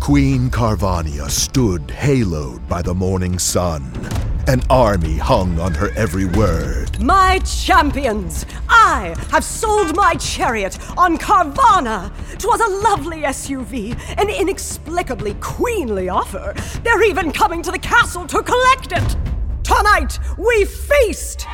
Queen Carvania stood haloed by the morning sun. An army hung on her every word. My champions, I have sold my chariot on Carvana. 'Twas a lovely SUV, an inexplicably queenly offer. They're even coming to the castle to collect it. Tonight, we feast!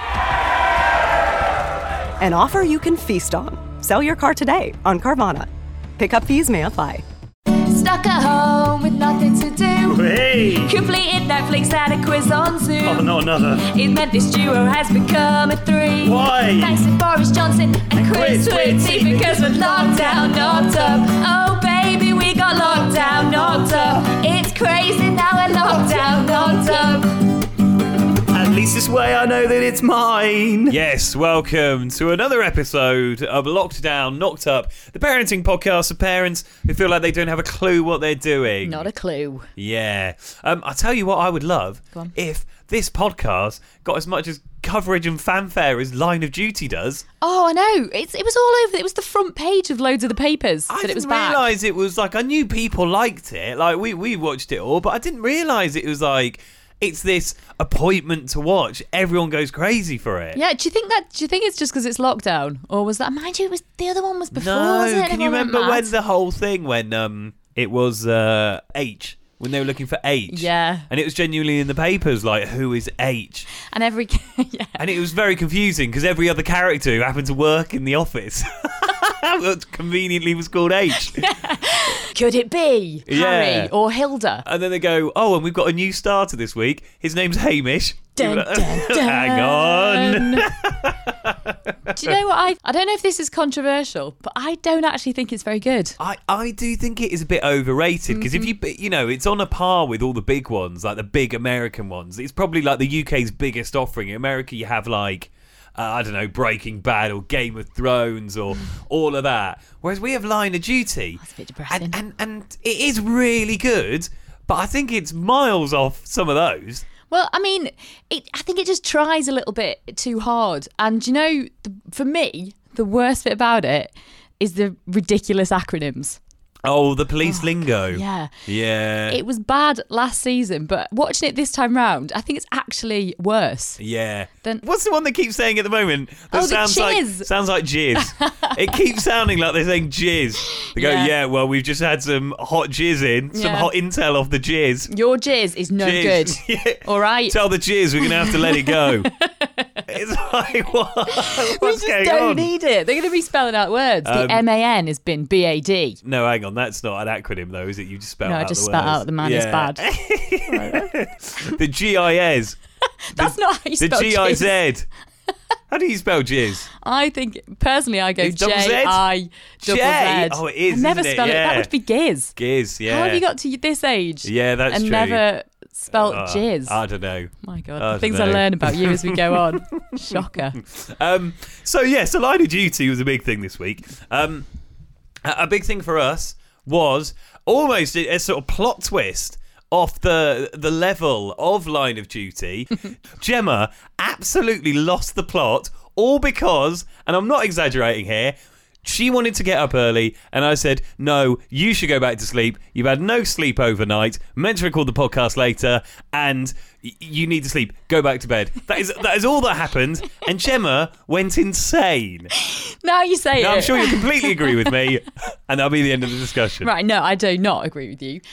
An offer you can feast on. Sell your car today on Carvana. Pickup fees may apply. Stuck at home with nothing to do. Hey! Completed Netflix and a quiz on Zoom. Oh, not another. It meant this duo has become a three. Why? Thanks to Boris Johnson and Chris Twitty, because we're locked down, knocked up. Oh baby, we got locked down, knocked up. It's crazy now we're locked down, knocked up. At least this way I know that it's mine. Yes, welcome to another episode of Locked Down, Knocked Up, the parenting podcast for parents who feel like they don't have a clue what they're doing. Not a clue. Yeah. I tell you what I would love if this podcast got as much as coverage and fanfare as Line of Duty does. Oh, I know. It was all over. It was the front page of loads of the papers that it was back. I didn't realise it was like, I knew people liked it. Like, we watched it all, but I didn't realise it was like, it's this appointment to watch. Everyone goes crazy for it. Yeah, do you think it's just because it's lockdown? Or was that, mind you, it was the other one was before, wasn't it? Can you remember when the whole thing, when it was H, when they were looking for H? Yeah. And it was genuinely in the papers, like, who is H? And yeah. And it was very confusing, because every other character who happened to work in the office conveniently was called H. Yeah. Could it be Harry or Hilda? And then they go, oh, and we've got a new starter this week. His name's Hamish. Dun, dun, dun. Hang on. Do you know what? I don't know if this is controversial, but I don't actually think it's very good. I do think it is a bit overrated, because if you know, it's on a par with all the big ones, like the big American ones. It's probably like the UK's biggest offering. In America, you have like, I don't know, Breaking Bad or Game of Thrones or all of that. Whereas we have Line of Duty. That's a bit depressing. And it is really good, but I think it's miles off some of those. Well, I mean, I think it just tries a little bit too hard. And, you know, for me, the worst bit about it is the ridiculous acronyms. Oh, the police lingo. Yeah. Yeah. It was bad last season, but watching it this time round, I think it's actually worse. Yeah. What's the one they keep saying at the moment? That the jizz. Sounds like jizz. It keeps sounding like they're saying jizz. They go, yeah, well, we've just had some hot jizz in, some hot intel off the jizz. Your jizz is no good. Yeah. All right. Tell the jizz we're going to have to let it go. It's like, what's we just going don't on? need it. They're going to be spelling out words. The MAN has been BAD. No, hang on. That's not an acronym, though, is it? You just spell out the words. No, I just spell out the man is bad. The GIS. That's not how you spell the jizz. GIZ. How do you spell jizz? I think, personally, I go It's double Z? J-I-double-Z. Oh, it is, I never isn't it? spell it. That Yeah. would be Giz. Giz, yeah. How have you got to this age? Yeah, that's and true. never spelt jizz? I don't know. My God, I the things don't I know. learn about you as we go on. Shocker. So Line of Duty was a big thing this week. A big thing for us was almost a sort of plot twist off the level of Line of Duty. Gemma absolutely lost the plot, all because, and I'm not exaggerating here, she wanted to get up early, and I said, no, you should go back to sleep. You've had no sleep overnight, meant to record the podcast later, and you need to sleep. Go back to bed. That is all that happened, and Gemma went insane. Now you say Now, it. I'm sure you completely agree with me, and that'll be the end of the discussion. Right, no, I do not agree with you.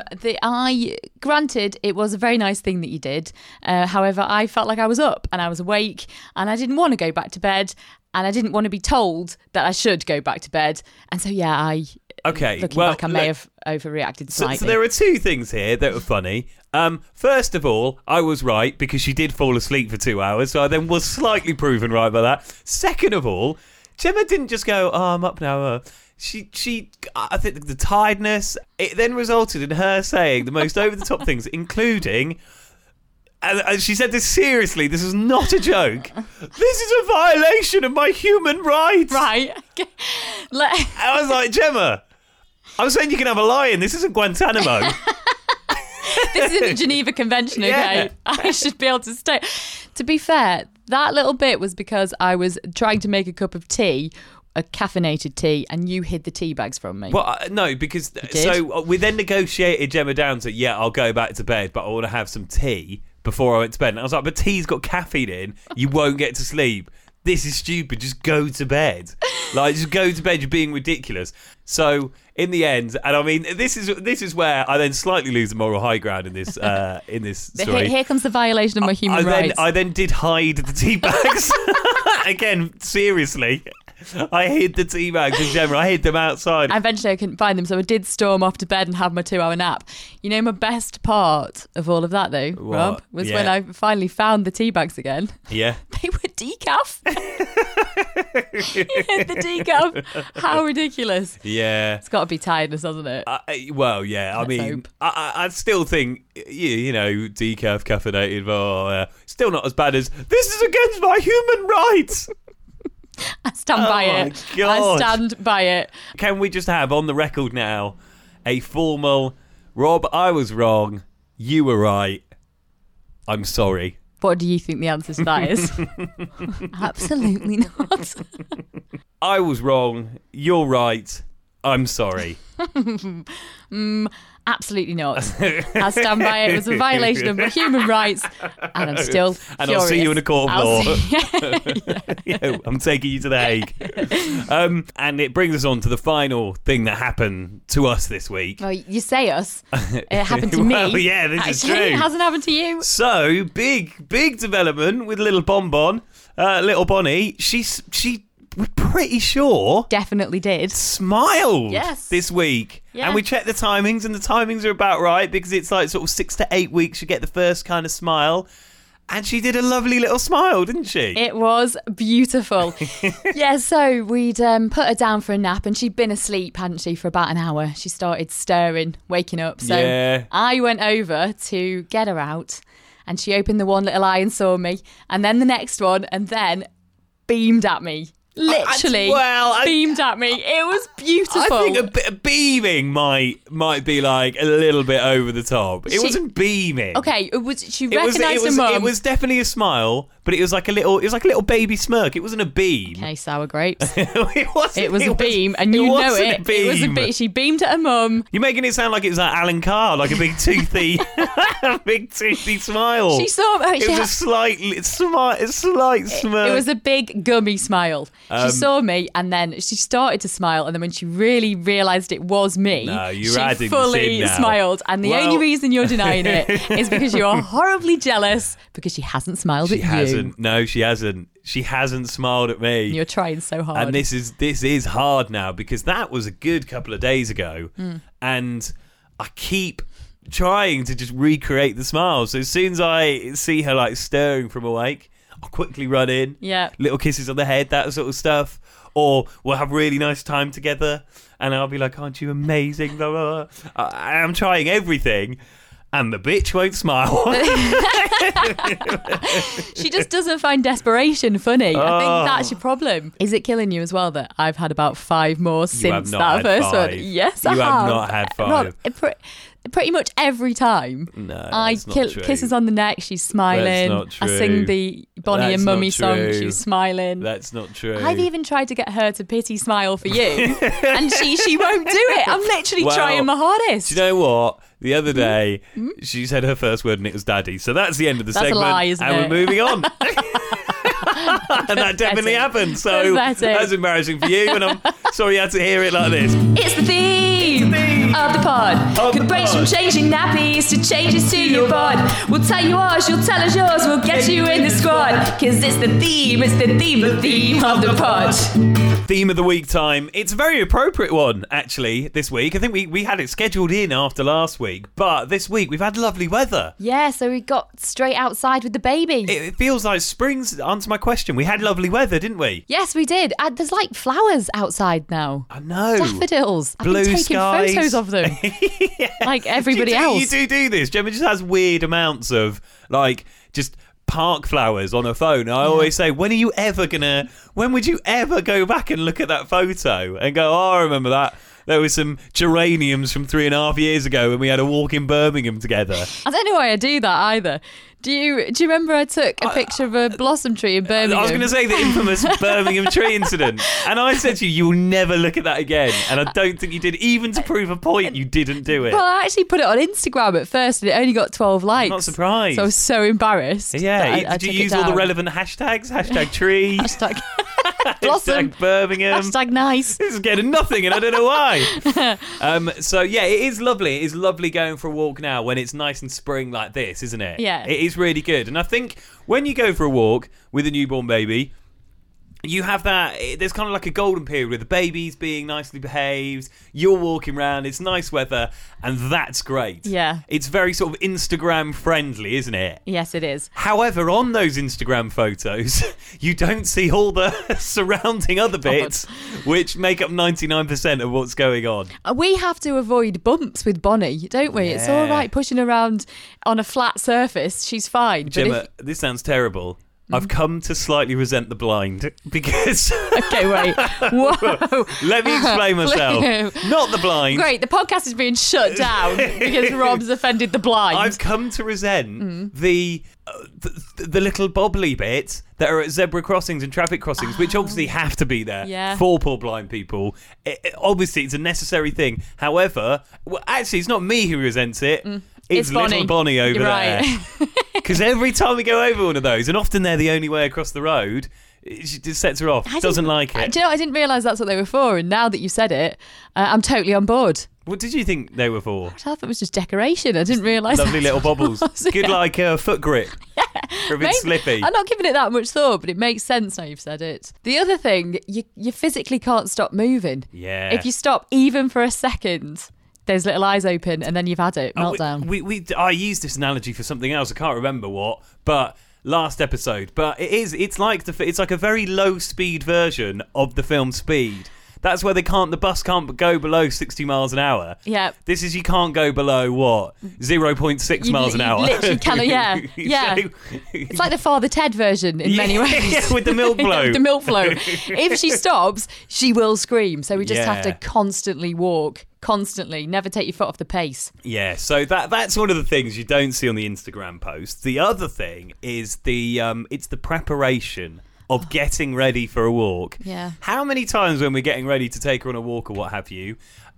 Granted, it was a very nice thing that you did. However, I felt like I was up and I was awake and I didn't want to go back to bed and I didn't want to be told that I should go back to bed. And so, yeah, looking back, I may have overreacted slightly. So there are two things here that were funny. First of all, I was right because she did fall asleep for 2 hours, so I then was slightly proven right by that. Second of all, Gemma didn't just go, oh, I'm up now. I think the tiredness, it then resulted in her saying the most over-the-top things, including, and she said this seriously, this is not a joke, this is a violation of my human rights. Right. I was like, Gemma, I'm saying you can have a lion, this isn't Guantanamo. This isn't the Geneva Convention, okay? Yeah. I should be able to stay. To be fair, that little bit was because I was trying to make a cup of tea a caffeinated tea and you hid the tea bags from me. Well, no, because so we then negotiated Gemma down to, I'll go back to bed, but I want to have some tea before I went to bed. And I was like, but tea's got caffeine in. You won't get to sleep. This is stupid. Just go to bed. Just go to bed. You're being ridiculous. So in the end, and I mean, this is where I then slightly lose the moral high ground in this story. Here comes the violation of my human rights. I then did hide the tea bags. Again, seriously. I hid the tea bags in Gemma. I hid them outside. Eventually I couldn't find them, so I did storm off to bed and have my 2-hour nap. You know, my best part of all of that, though, What? Rob, was when I finally found the tea bags again. Yeah. They were decaf. You hid the decaf. How ridiculous. Yeah. It's got to be tiredness, hasn't it? Well, yeah. I Let's mean, hope. I still think, you know, decaf, caffeinated, still not as bad as, this is against my human rights. I stand by my it. God. I stand by it. Can we just have on the record now a formal, Rob, I was wrong, you were right, I'm sorry. What do you think the answer to that is? Absolutely not. I was wrong, you're right, I'm sorry. Absolutely not. I stand by it. It was a violation of my human rights, and I'm still And furious. I'll see you in a court of I'll law. see- Yeah, I'm taking you to The Hague. And it brings us on to the final thing that happened to us this week. Well, you say us. It happened to Well, me. yeah, this is Actually, true. It hasn't happened to you. So, big development with little Bonbon, little Bonnie. We're pretty sure Definitely did. smiled Yes. this week. Yeah. And we checked the timings, and the timings are about right because it's like sort of 6 to 8 weeks you get the first kind of smile. And she did a lovely little smile, didn't she? It was beautiful. Yeah, so we'd put her down for a nap and she'd been asleep, hadn't she, for about an hour. She started stirring, waking up. So Yeah. I went over to get her out and she opened the one little eye and saw me, and then the next one, and then beamed at me. Literally beamed at me. It was beautiful. I think a bit of beaming might be like a little bit over the top. It wasn't beaming. Okay, she It was, recognised her mum. it was definitely a smile, but it was like a little baby smirk. It wasn't a beam. Okay, sour grapes. it was a beam, and you know it. It was a beam. She beamed at her mum. You're making it sound like it was like Alan Carr, like a big toothy, smile. She saw her. It was a slight smirk. It was a big gummy smile. She saw me, and then she started to smile, and then when she really realised it was me, No, you're she adding this fully in now. smiled. And the Well- only reason you're denying it is because you're horribly jealous because she hasn't smiled She at hasn't. you. No, she hasn't. She hasn't smiled at me. You're trying so hard. And this is hard now because that was a good couple of days ago, and I keep trying to just recreate the smile. So as soon as I see her like stirring from awake, I'll quickly run in. Yeah. Little kisses on the head, that sort of stuff. Or we'll have really nice time together, and I'll be like, "Aren't you amazing?" Blah, blah, blah. I'm trying everything, and the bitch won't smile. She just doesn't find desperation funny. I think that's your problem. Is it killing you as well that I've had about 5 more since not that had first 5. one? Yes, You I have have. not had 5. Rob, pretty much every time No, I that's not true. kisses on the neck, she's smiling. That's not I sing true. the Bonnie That's and not Mummy song, true. she's smiling. That's not true. I've even tried to get her to pity smile for you, and she won't do it. I'm literally Well, trying my hardest. Do you know what? The other day, she said her first word and it was daddy. So that's the end of the That's a segment. lie, isn't and it? we're moving on. And that definitely happened. So Pathetic. that's embarrassing for you. And I'm sorry you had to hear it like this. It's the theme of the pod. Of Could the range from pod. changing nappies to changes to your bod. We'll tell you ours, you'll tell us yours. We'll get you in the squad. Cause it's the theme of the pod. Theme of the week time. It's a very appropriate one, actually, this week. I think we had it scheduled in after last week. But this week, we've had lovely weather. Yeah, so we got straight outside with the baby. It feels like spring's answer my question. We had lovely weather, didn't we? Yes, we did. There's like flowers outside now. I know. Daffodils. I've Blue been taking skies. photos of them. Like everybody else. You do this. Gemma just has weird amounts of, like, just park flowers on her phone. I always say, when would you ever go back and look at that photo and go, oh, I remember that. There was some geraniums from 3.5 years ago when we had a walk in Birmingham together. I don't know why I do that either. Do you remember I took a picture of a blossom tree in Birmingham? I was going to say the infamous Birmingham tree incident. And I said to you will never look at that again. And I don't think you did. Even to prove a point, you didn't do it. Well, I actually put it on Instagram at first and it only got 12 likes. I'm not surprised. So I was so embarrassed. Yeah. I Did you took it use all the down. relevant hashtags? Hashtag tree. Hashtag blossom. Hashtag Birmingham. Hashtag nice. This is getting nothing, and I don't know why. So yeah, it is lovely. It is lovely going for a walk now when it's nice and spring like this, isn't it? Yeah. It is really good. And I think when you go for a walk with a newborn baby, you have that, there's kind of like a golden period where the baby's being nicely behaved, you're walking around, it's nice weather, and that's great. Yeah. It's very sort of Instagram friendly, isn't it? Yes, it is. However, on those Instagram photos, you don't see all the surrounding other bits, which make up 99% of what's going on. We have to avoid bumps with Bonnie, don't we? It's all Yeah. right pushing around on a flat surface. She's fine. But Gemma, this sounds terrible. I've come to slightly resent the blind because... Okay, wait. Whoa. Let me explain myself. Not the blind. Great, the podcast is being shut down because Rob's offended the blind. I've come to resent the little bobbly bits that are at zebra crossings and traffic crossings, which obviously have to be there for poor blind people. Obviously, it's a necessary thing. However, actually, it's not me who resents it. It's little Bonnie over You're there. Right. Because every time we go over one of those, and often they're the only way across the road, it just sets her off. Doesn't like it. Do you know, I didn't realise that's what they were for, and now that you said it, I'm totally on board. What did you think they were for? I thought it was just decoration. I didn't realise. Lovely little bobbles. Good, Yeah. like a foot grip. For a bit slippy. I'm not giving it that much thought, but it makes sense now you've said it. The other thing, you physically can't stop moving. Yeah. If you stop even for a second, those little eyes open, and then you've had it. Meltdown. I used this analogy for something else. I can't remember what, but last episode. But it's like a very low speed version of the film Speed. That's where the bus can't go below 60 miles an hour. Yeah. This is you can't go below what 0.6 miles an hour. Literally cannot. Yeah. Yeah. So- It's like the Father Ted version in many ways. Yeah, with the milk flow. With the milk flow. If she stops, she will scream. So we just have to Yeah. constantly walk. Constantly, never take your foot off the pace. Yeah, so that's one of the things you don't see on the Instagram posts. The other thing is it's the preparation of getting ready for a walk. Yeah. How many times when we're getting ready to take her on a walk or what have you,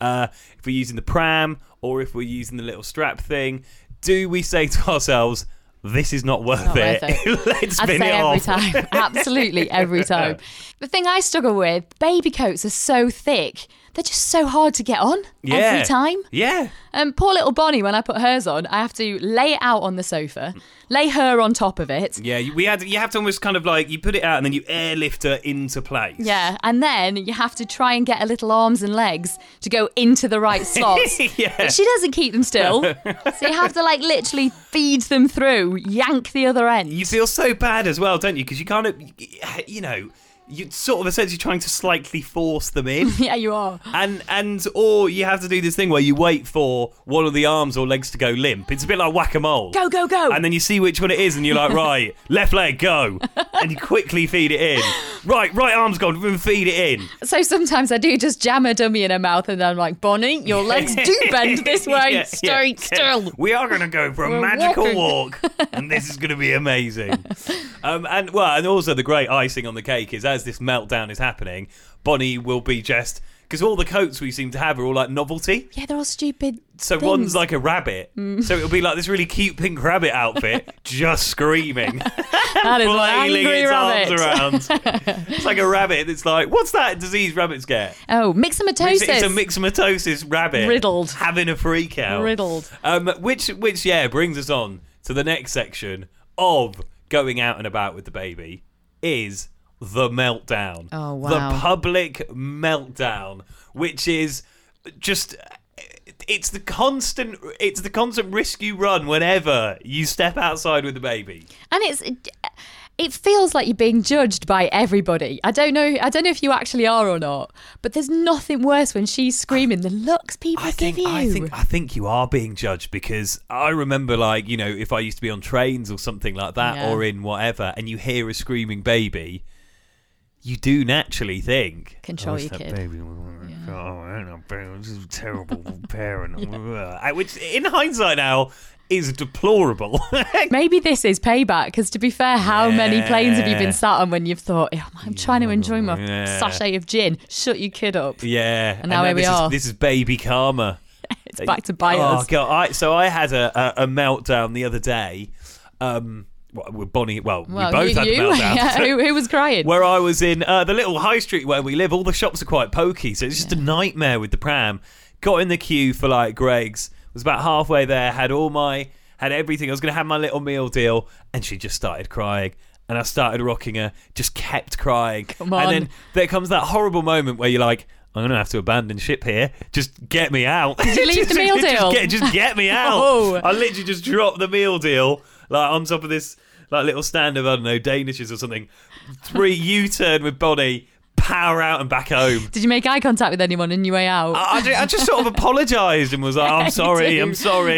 if we're using the pram or if we're using the little strap thing, do we say to ourselves, this is not worth it. Let's I'd spin say it every off. time. Absolutely every time. The thing I struggle with, baby coats are so thick. They're just so hard to get on every time. Yeah. Poor little Bonnie, when I put hers on, I have to lay it out on the sofa, lay her on top of it. Yeah, you have to almost kind of like, you put it out and then you airlift her into place. Yeah, and then you have to try and get her little arms and legs to go into the right slots. Yeah. She doesn't keep them still. So you have to like literally feed them through, yank the other end. You feel so bad as well, don't you? Because you kind of, you're sort of essentially trying to slightly force them in. Yeah, you are. Or you have to do this thing where you wait for one of the arms or legs to go limp. It's a bit like whack-a-mole. Go, go, go. And then you see which one it is and you're like, right, left leg, go. And you quickly feed it in. Right arm's gone, feed it in. So sometimes I do just jam a dummy in her mouth and I'm like, Bonnie, your legs do bend this way. Yeah, Stay still. We are going to go for a We're magical walking. walk, and this is going to be amazing. And also the great icing on the cake is as this meltdown is happening, Bonnie will be just because all the coats we seem to have are all like novelty. Yeah, they're all stupid. So things. one's like a rabbit, so it'll be like this really cute pink rabbit outfit, just screaming, That is an flailing angry its rabbit. arms around. It's like a rabbit that's like, what's that disease rabbits get? Oh, myxomatosis. It's a myxomatosis rabbit. Riddled. Having a freak out. Riddled. Which brings us on to the next section of going out and about with the baby is the meltdown. Oh, wow. The public meltdown, which is just... It's the constant risk you run whenever you step outside with the baby. And it feels like you're being judged by everybody. I don't know if you actually are or not, but there's nothing worse when she's screaming. The looks people give you. I think you are being judged because I remember, like, if I used to be on trains or something like that, Yeah. or in whatever, and you hear a screaming baby, you do naturally think, Control your that kid. baby? This is a terrible parent. Which, in hindsight now, is deplorable. Maybe this is payback, because to be fair, how many planes have you been sat on when you've thought, I'm trying to enjoy my sachet of gin? Shut your kid up. Yeah. And now here we are. This is baby karma. It's back to bite us. Oh, God. So I had a meltdown the other day. With Bonnie, we both had a meltdown. Yeah, who was crying? Where I was in the little high street where we live, all the shops are quite pokey, so it's just a nightmare with the pram. Got in the queue for like Greg's, was about halfway there, had everything. I was going to have my little meal deal, and she just started crying. And I started rocking her, just kept crying. Come on. And then there comes that horrible moment where you're like, I'm going to have to abandon ship here. Just get me out. Did you leave the meal deal? Just get me out. Oh. I literally just dropped the meal deal like on top of this like little stand of, I don't know, Danishes or something. U-turn with Bonnie, power out and back home. Did you make eye contact with anyone on your way out? I just sort of apologised and was like, I'm sorry. Oh,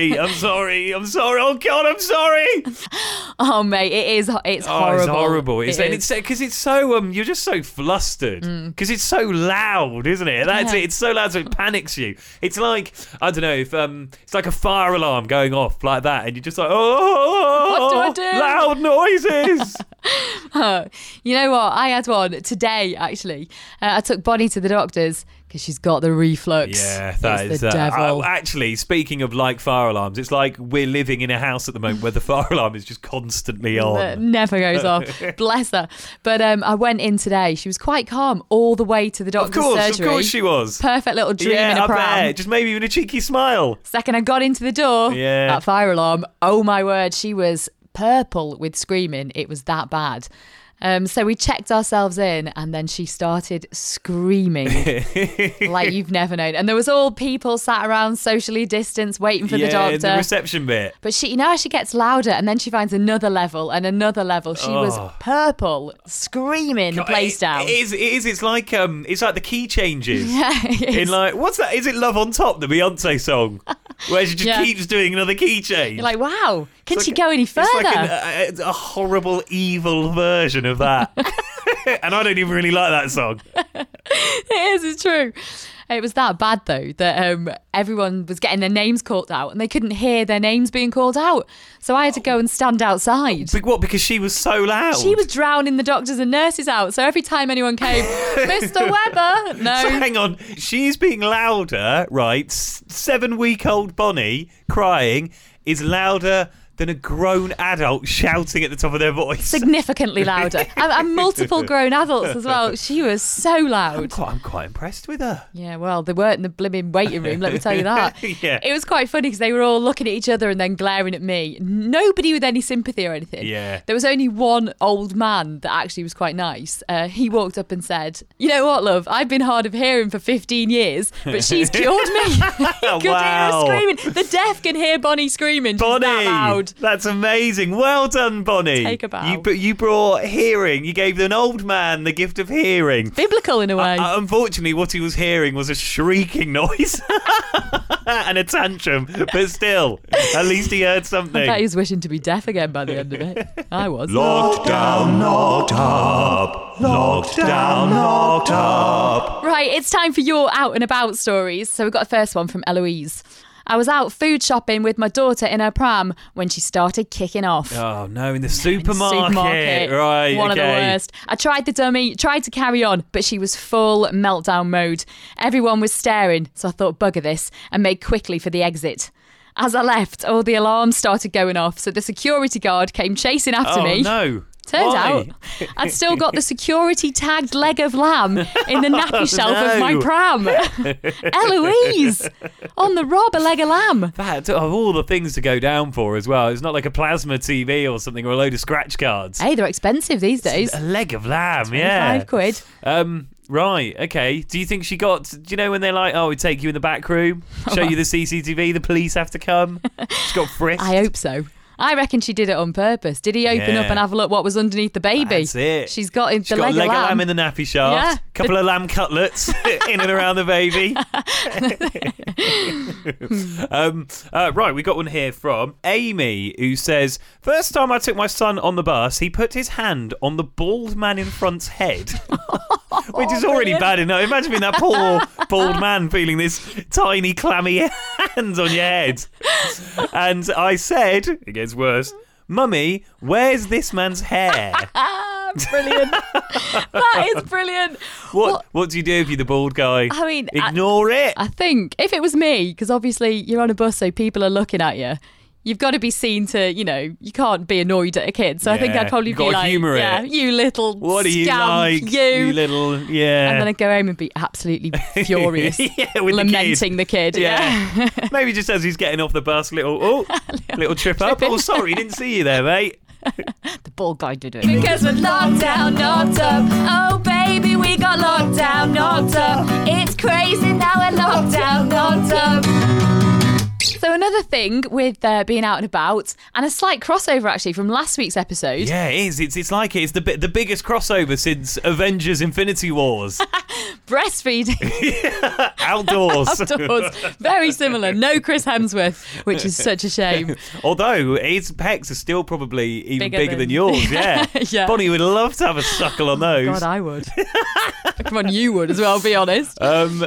God, I'm sorry. Oh, mate, it's horrible. It's horrible. It's because it's so, you're just so flustered. Because it's so loud, isn't it? That's it. It's so loud, so it panics you. It's like, I don't know, if it's like a fire alarm going off like that, and you're just like, what do I do? Loud noises. You know what? I had one today, actually. I took Bonnie to the doctor's because she's got the reflux. Yeah, that it's is the devil. Actually, speaking of like fire alarms, it's like we're living in a house at the moment where the fire alarm is just constantly on. It never goes off. Bless her. But I went in today. She was quite calm all the way to the doctor's surgery. Of course she was. Perfect little dream in a pram. Just maybe even a cheeky smile. Second I got into the door, that fire alarm, oh my word, she was purple with screaming. It was that bad. So we checked ourselves in, and then she started screaming like you've never known. And there was all people sat around socially distanced waiting for the doctor. In the reception bit. But she, as she gets louder, and then she finds another level and another level. She was purple, screaming the place down. It is. It's like the key changes. Yeah, it is. In like, what's that? Is it Love on Top, the Beyonce song, where she just keeps doing another key change? You're like, wow, can she go any further? It's like a horrible, evil version of that. And I don't even really like that song. It is, it's true. It was that bad, though, that everyone was getting their names called out and they couldn't hear their names being called out. So I had to go and stand outside. What? Because she was so loud? She was drowning the doctors and nurses out. So every time anyone came, Mr. Webber, no. So hang on. She's being louder, right? 7-week-old Bonnie crying is louder than a grown adult shouting at the top of their voice. Significantly louder. and multiple grown adults as well. She was so loud. I'm quite impressed with her. Yeah, well, they weren't in the blimmin' waiting room, let me tell you that. Yeah. It was quite funny because they were all looking at each other and then glaring at me. Nobody with any sympathy or anything. Yeah. There was only one old man that actually was quite nice. He walked up and said, you know what, love, I've been hard of hearing for 15 years, but she's cured me. He could hear her screaming. The deaf can hear Bonnie screaming. Bonnie! She's that loud. That's amazing. Well done, Bonnie. Take a bow. You brought hearing. You gave an old man the gift of hearing. Biblical in a way. Unfortunately, what he was hearing was a shrieking noise and a tantrum. But still, at least he heard something. I bet he was wishing to be deaf again by the end of it. I was. Locked down, knocked up. Locked down, knocked up. Right, it's time for your out and about stories. So we've got the first one from Eloise. I was out food shopping with my daughter in her pram when she started kicking off. Oh, no, in the supermarket. Right, One of the worst. I tried the dummy, tried to carry on, but she was full meltdown mode. Everyone was staring, so I thought, bugger this, and made quickly for the exit. As I left, all the alarms started going off, so the security guard came chasing after me. Oh, no. Turns Why? out I'd still got the security tagged leg of lamb in the nappy shelf of my pram. Eloise, on the rob, a leg of lamb. That, of all the things to go down for as well, it's not like a plasma TV or something or a load of scratch cards. Hey, they're expensive these days. A leg of lamb, yeah. £25. Right, okay. Do you think she got, do you know when they're like, oh, we take you in the back room, show you the CCTV, the police have to come? She got frisked. I hope so. I reckon she did it on purpose. Did he open up and have a look what was underneath the baby? That's it. She's got the She's got leg a leg of of lamb. lamb in the nappy shaft. Yeah. Couple of lamb cutlets in and around the baby. Right, we got one here from Amy, who says, first time I took my son on the bus, he put his hand on the bald man in front's head. Which is already bad enough. Imagine being that poor bald man feeling this tiny clammy hands on your head. And I said, it gets worse, Mummy, where's this man's hair? Brilliant. That is brilliant. What do you do if you're the bald guy? I mean, ignore it. I think if it was me, because obviously you're on a bus, so people are looking at you. You've got to be seen to, you can't be annoyed at a kid. So I think I'd probably be like, humour it. You little what are you scamp, like? You little, yeah. And then I'd go home and be absolutely furious, with lamenting the kid. Yeah. Maybe just as he's getting off the bus, little trip up. Oh, sorry, didn't see you there, mate. The bald guy did it. Because we're locked down, knocked up. Oh, baby, we got locked down, knocked up. It's crazy, now we're locked down, knocked up. So another thing with being out and about, and a slight crossover actually from last week's episode. Yeah, it is. It's like it's the biggest crossover since Avengers: Infinity Wars. Breastfeeding. Outdoors. Outdoors. Very similar. No Chris Hemsworth, which is such a shame. Although his pecs are still probably even bigger than yours. Yeah. Yeah. Bonnie would love to have a suckle on those. God, I would. Come on, you would as well, be honest.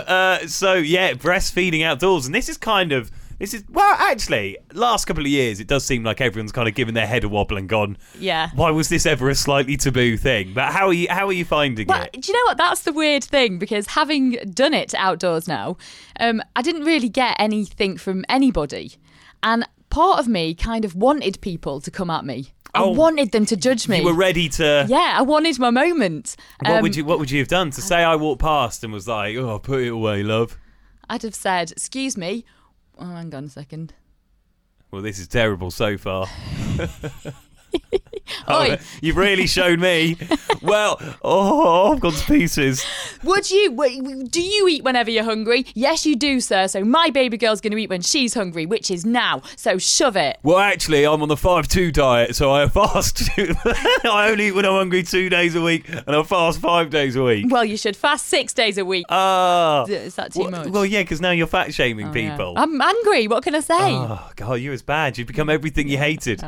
So yeah, breastfeeding outdoors, and this is well, actually, last couple of years, it does seem like everyone's kind of given their head a wobble and gone, yeah, why was this ever a slightly taboo thing? But how are you finding it? Do you know what? That's the weird thing, because having done it outdoors now, I didn't really get anything from anybody. And part of me kind of wanted people to come at me. I wanted them to judge me. You were ready to... Yeah, I wanted my moment. What would you have done? To say I walked past and was like, oh, put it away, love. I'd have said, excuse me. Oh, hang on a second. Well, this is terrible so far. Oi. You've really shown me. Well, I've gone to pieces. Do you eat whenever you're hungry? Yes, you do, sir. So my baby girl's going to eat when she's hungry, which is now. So shove it. Well, actually, I'm on the 5-2 diet, so I fast. I only eat when I'm hungry 2 days a week, and I fast 5 days a week. Well, you should fast 6 days a week. Is that too much? Well, yeah, because now you're fat shaming people. Yeah. I'm angry. What can I say? Oh God, you're as bad. You've become everything you hated.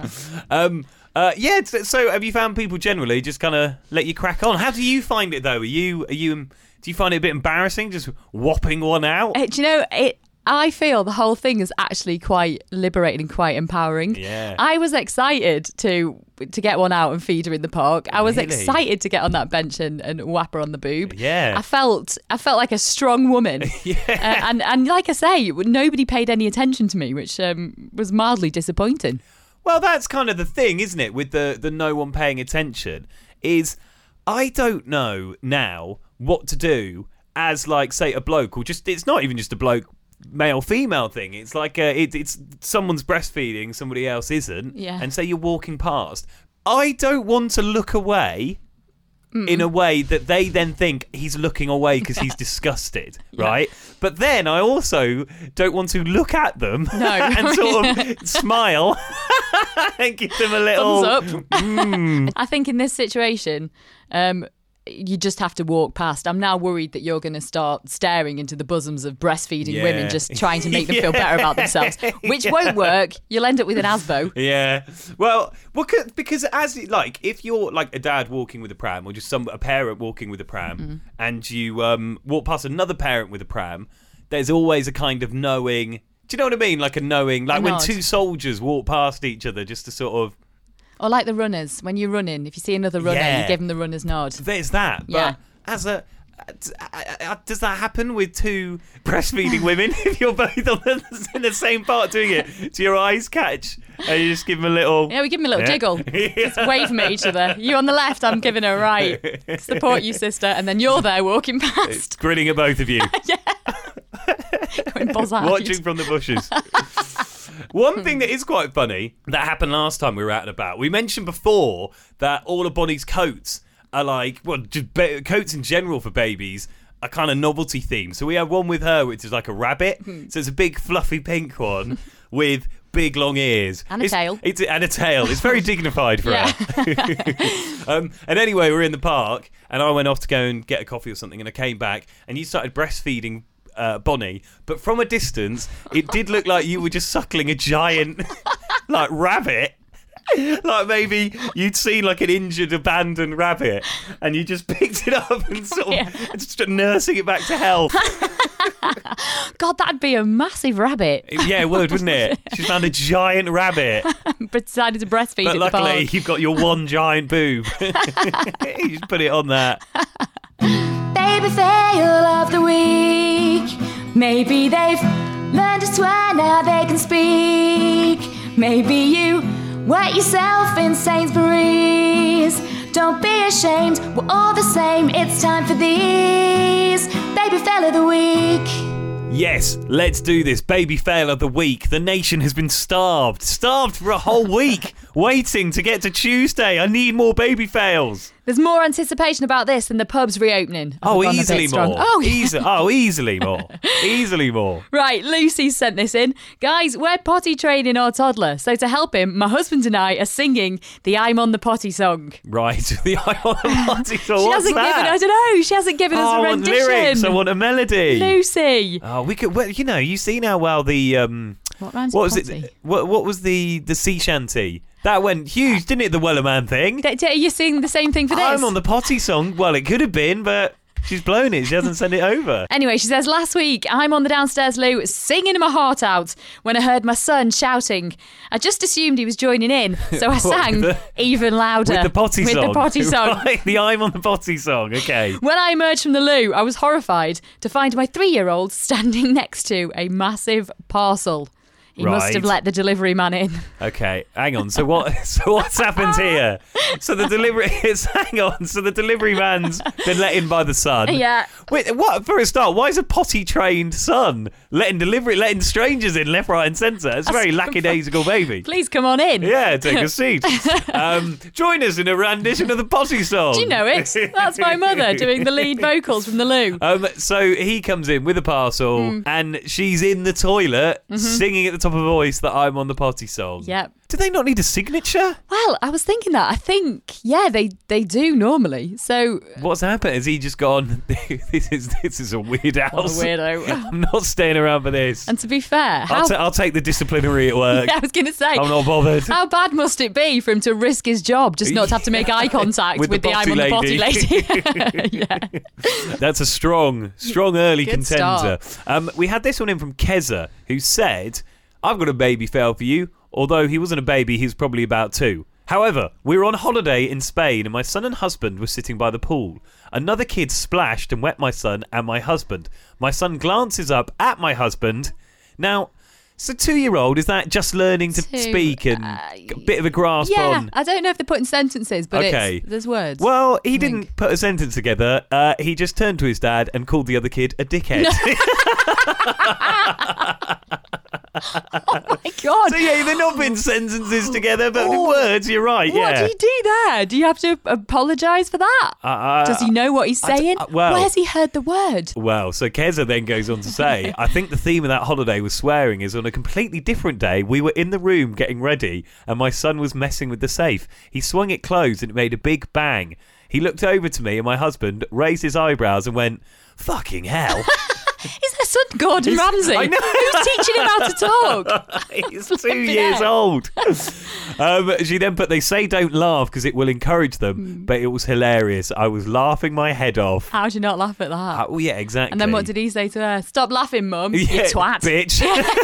Oh. So have you found people generally just kind of let you crack on? How do you find it though? Do you find it a bit embarrassing just whopping one out? Do you know it? I feel the whole thing is actually quite liberating and quite empowering. Yeah. I was excited to get one out and feed her in the park. I was Really? excited to get on that bench and whap her on the boob. Yeah. I felt like a strong woman. Yeah. And like I say, nobody paid any attention to me, which was mildly disappointing. Well, that's kind of the thing, isn't it, with the no one paying attention, is I don't know now what to do as, like, say, a bloke, or just, it's not even just a bloke, male-female thing. It's like it's someone's breastfeeding, somebody else isn't, and say you're walking past. I don't want to look away in a way that they then think he's looking away because he's disgusted, right? But then I also don't want to look at them and sort of smile and give them a little thumbs up. I think in this situation, you just have to walk past. I'm now worried that you're going to start staring into the bosoms of breastfeeding women, just trying to make them feel better about themselves, which won't work. You'll end up with an ASBO. Yeah. Well, because like if you're like a dad walking with a pram, or just a parent walking with a pram, and you walk past another parent with a pram, there's always a kind of knowing. Do you know what I mean? Like a knowing, like when two soldiers walk past each other, just to sort of. Or like the runners, when you're running, if you see another runner, you give them the runner's nod. There's that. But as a... does that happen with two breastfeeding women? If you're both in the same part doing it, do your eyes catch? And you just give them a little... Yeah, we give them a little jiggle. Just wave them at each other. You on the left, I'm giving her a right. Support you, sister. And then you're there walking past. Grinning at both of you. Going boz-eyed. Watching from the bushes. One thing that is quite funny that happened last time we were out and about, we mentioned before that all of Bonnie's coats are like, well, just coats in general for babies are kind of novelty themed. So we have one with her which is like a rabbit. So it's a big fluffy pink one with big long ears. And a tail. And a tail. It's very dignified for her. And anyway, we're in the park, and I went off to go and get a coffee or something, and I came back, and you started breastfeeding Bonnie, but from a distance, it did look like you were just suckling a giant, like, rabbit. Like maybe you'd seen like an injured, abandoned rabbit, and you just picked it up and sort of just nursing it back to health. God, that'd be a massive rabbit. Yeah, it would, wouldn't it? She found a giant rabbit, but decided to breastfeed but it. luckily, you've got your one giant boob. You just put it on that. Baby fail of the week. Maybe they've learned to swear, now they can speak. Maybe you wet yourself in Sainsbury's. Don't be ashamed, we're all the same. It's time for these Baby Fail of the Week. Yes, let's do this. Baby fail of the week. The nation has been starved for a whole week, waiting to get to Tuesday. I need more baby fails. There's more anticipation about this than the pubs reopening. Oh, easily more. Easily more. Easily more. Right, Lucy sent this in. Guys, we're potty training our toddler, so to help him, my husband and I are singing the I'm on the potty song. Right, the I'm on the potty song. What's that? I don't know. She hasn't given us a rendition. I want lyrics. I want a melody. Lucy. Oh, we could. Well, you know, you see now. Well, the what rhymes what with was potty? it? What was the sea shanty? That went huge, didn't it? The Wellerman thing. Are you singing the same thing for this? I'm on the potty song. Well, it could have been, but she's blown it. She hasn't sent it over. Anyway, she says, last week, I'm on the downstairs loo singing my heart out when I heard my son shouting. I just assumed he was joining in, so I sang even louder. With the potty song. With the potty song. Right, the I'm on the potty song, okay. When I emerged from the loo, I was horrified to find my 3-year-old standing next to a massive parcel. He must have let the delivery man in. Okay, hang on. So what's happened here? So the delivery man's been let in by the son. Yeah. Wait, what? For a start, why is a potty trained son letting strangers in left, right, and centre? It's a very lackadaisical baby. Please come on in. Yeah, take a seat. Join us in a rendition of the potty song. Do you know it? That's my mother doing the lead vocals from the loo. So he comes in with a parcel, and she's in the toilet singing at the top of a voice that I'm on the potty song. Yep. Do they not need a signature? Well, I was thinking that. I think, yeah, they do normally. So what's happened? Has he just gone, this is a weird house. What a weirdo. I'm not staying around for this. And to be fair, I'll take the disciplinary at work. Yeah, I was going to say. I'm not bothered. How bad must it be for him to risk his job just not to have to make eye contact with the I'm on the potty lady? Yeah. That's a strong early Good contender. We had this one in from Keza, who said, I've got a baby fail for you. Although he wasn't a baby, he was probably about 2. However, we were on holiday in Spain and my son and husband were sitting by the pool. Another kid splashed and wet my son and my husband. My son glances up at my husband. Now, so 2-year-old, is that just learning to speak and got a bit of a grasp on? Yeah, I don't know if they're putting sentences, but there's words. Well, he didn't put a sentence together. He just turned to his dad and called the other kid a dickhead. Oh my God. So yeah, they're not putting sentences together, but words, you're right, What do you do there? Do you have to apologise for that? Does he know what he's saying? Where's he heard the word? Well, so Keza then goes on to say, I think the theme of that holiday was swearing is on a completely different day. We were in the room getting ready and my son was messing with the safe. He swung it closed and it made a big bang. He looked over to me and my husband raised his eyebrows and went, fucking hell. Is their son Gordon Ramsay? I know. Who's teaching him how to talk? He's 2 years old. She then put, they say don't laugh because it will encourage them, but it was hilarious. I was laughing my head off. How do you not laugh at that? Oh, yeah, exactly. And then what did he say to her? Stop laughing, Mum, you twat. Bitch.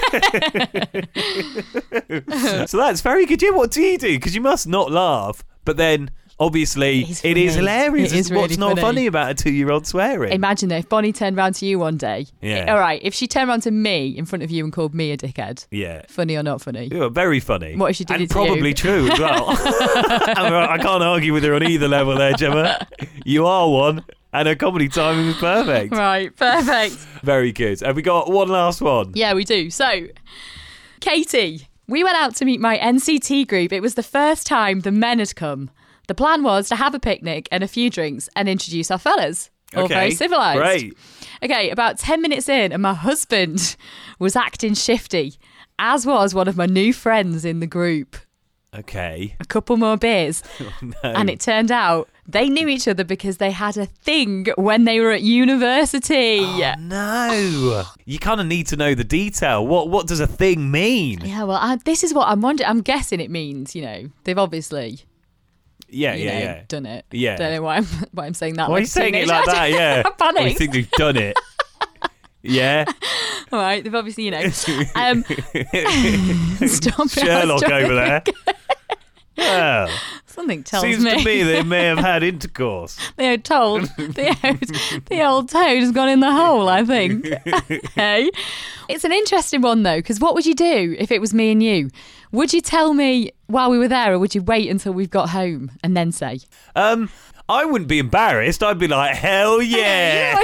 So that's very good. Yeah, what do you do? Because you must not laugh, but then... Obviously, it is hilarious. It is really What's not funny about a 2-year-old swearing? Imagine if Bonnie turned round to you one day. Yeah. All right, if she turned round to me in front of you and called me a dickhead. Yeah. Funny or not funny? Yeah, very funny. What if she did it to probably you? true as well. I can't argue with her on either level there, Gemma. You are one, and her comedy timing was perfect. Right, perfect. Very good. Have we got one last one? Yeah, we do. So, Katie, we went out to meet my NCT group. It was the first time the men had come. The plan was to have a picnic and a few drinks and introduce our fellas. All very civilised. Great. Okay, about 10 minutes in and my husband was acting shifty as was one of my new friends in the group. Okay. A couple more beers. Oh, no. And it turned out they knew each other because they had a thing when they were at university. Oh, no. You kind of need to know the detail. What does a thing mean? Yeah, well, this is what I'm wondering. I'm guessing it means, they've obviously... Yeah. done it. Yeah. Don't know why I'm saying that. Why are you saying it like that? Yeah. I panicked. Oh, you think they've done it? Yeah. All right. They've obviously, stop Sherlock over there. Well, something tells seems me. to me they may have had intercourse. They are told the old toad has gone in the hole, I think. Hey, it's an interesting one though, because what would you do if it was me and you? Would you tell me while we were there, or would you wait until we've got home and then say? I wouldn't be embarrassed. I'd be like, hell yeah.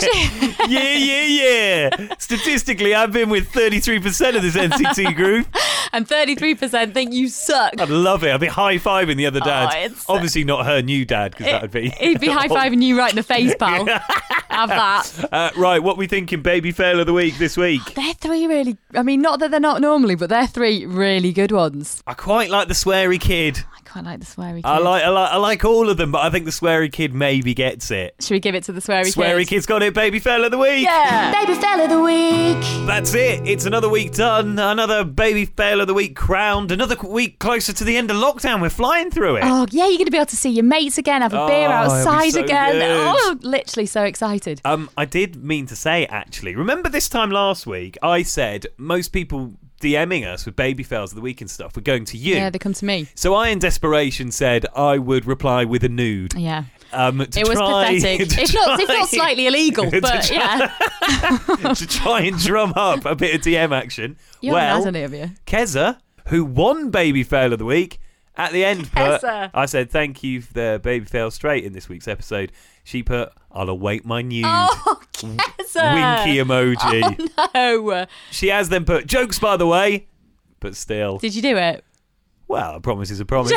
Yeah. Statistically, I've been with 33% of this NCT group. And 33% think you suck. I'd love it. I'd be high-fiving the other dads. It's- Obviously not her new dad, because that would be... He'd be high-fiving you right in the face, pal. Have that. Right, what we thinking baby fail of the week this week? They're three really... I mean, not that they're not normally, but they're three really good ones. I quite like the sweary kid. I quite like the sweary kid. I like all of them, but I think the sweary kid maybe gets it. Should we give it to the sweary kid? Sweary kid's got it, baby fail of the week. Yeah. Baby fell of the week. That's it. It's another week done. Another baby fail of the week crowned. Another week closer to the end of lockdown. We're flying through it. Oh, yeah, you're going to be able to see your mates again, have a beer it'll be outside so again. good. Oh, literally so excited. I did mean to say, actually, remember this time last week, I said most people DMing us with baby fails of the week and stuff were going to you. Yeah, they come to me. So I, in desperation, said I would reply with a nude. Yeah. It was pathetic. If not slightly illegal, but yeah. To try and drum up a bit of DM action. You haven't had any of you. Keza, who won baby fail of the week, at the end put, Keza. I said thank you for the baby fail straight in this week's episode. She put, I'll await my news. Oh, Keza. Winky emoji. Oh, no. She has then put, jokes by the way, but still. Did you do it? Well, a promise is a promise.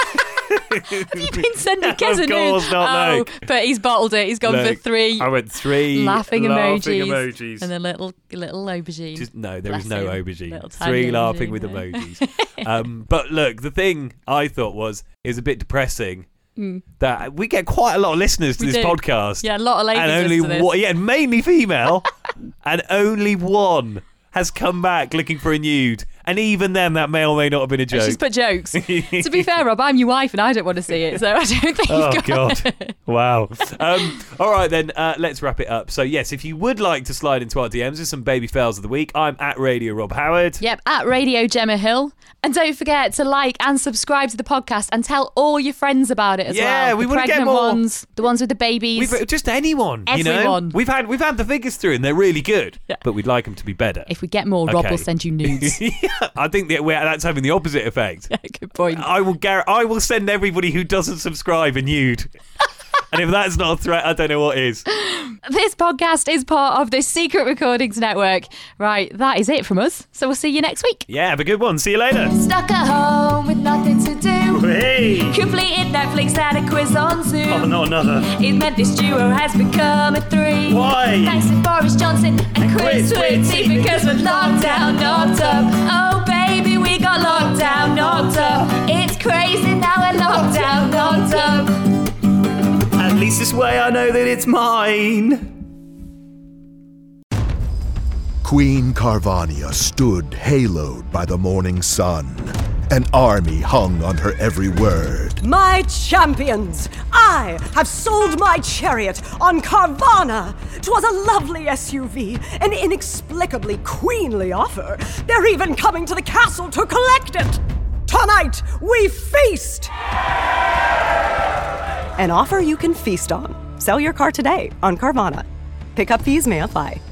Have you been sending Keza Of course not, no. But he's bottled it. He's gone Look, for three. I went three laughing emojis. And a little aubergine. No, there is no Bless him. aubergine. Little tiny Three laughing with aubergine, emojis. But look, the thing I thought was, it was a bit depressing that we get quite a lot of listeners to We this do. podcast. Yeah, a lot of ladies and only listen to this. one, yeah, mainly female, and only one has come back looking for a nude. And even then, that may or may not have been a joke. She's put jokes. To be fair, Rob, I'm your wife and I don't want to see it, so I don't think Oh, you've got God. it. Wow. All right, then, let's wrap it up. So, yes, if you would like to slide into our DMs with some baby fails of the week, I'm at Radio Rob Howard. Yep, at Radio Gemma Hill. And don't forget to like and subscribe to the podcast and tell all your friends about it as well. Yeah, we The wanna get pregnant more. ones, the ones with the babies. Just anyone, you know? Everyone. We've had the figures through and they're really good, Yeah. but we'd like them to be better. If we get more, Rob Okay. will send you nudes. I think that's having the opposite effect. Yeah, good point. I will send everybody who doesn't subscribe a nude. And if that's not a threat, I don't know what is. This podcast is part of the Secret Recordings Network. Right, that is it from us. So we'll see you next week. Yeah, have a good one. See you later. Stuck at home with nothing to do. Hey. Completed Netflix and a quiz on Zoom. Oh, not another. It meant this duo has become a three. Why? Thanks to Boris Johnson and Chris Twitty, because we're locked down, knocked up. Oh baby, we got locked down, knocked up. It's crazy now we're locked down, knocked up. At least this way I know that it's mine. Queen Carvania stood haloed by the morning sun. An army hung on her every word. My champions, I have sold my chariot on Carvana. 'Twas a lovely SUV, an inexplicably queenly offer. They're even coming to the castle to collect it. Tonight, we feast! An offer you can feast on. Sell your car today on Carvana. Pickup fees may apply.